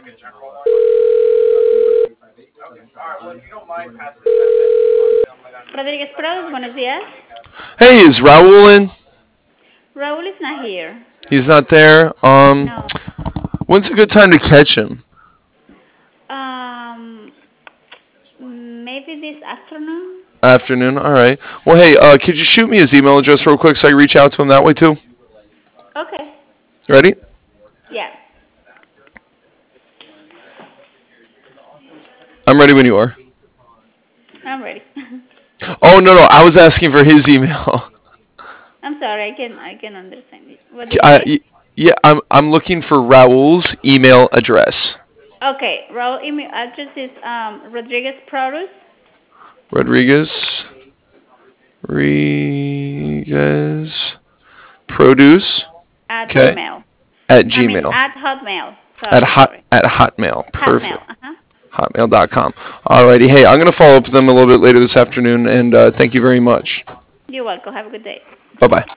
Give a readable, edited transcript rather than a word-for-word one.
Rodriguez Prados, buenos días. Hey, is Raul in? Raul is not here. He's not there. No. When's a good time to catch him? Um, maybe this afternoon. Afternoon. All right. Well, hey, could you shoot me his email address real quick so I can reach out to him that way too? Okay. Ready? Yeah, I'm ready when you are. I'm ready. Oh no, I was asking for his email. I'm sorry, I can understand it. What did you I, say? yeah, I'm looking for Raul's email address. Okay, Raul email address is Rodriguez Prados Rodriguez. Rodriguez. Produce. at Okay. Hotmail. At I mean Gmail. at Hotmail. Sorry, sorry. At Hotmail. Hotmail. Perfect. Uh-huh. Hotmail.com. Alrighty. Hey, I'm gonna follow up with them a little bit later this afternoon, and thank you very much. You're welcome. Have a good day. Bye bye.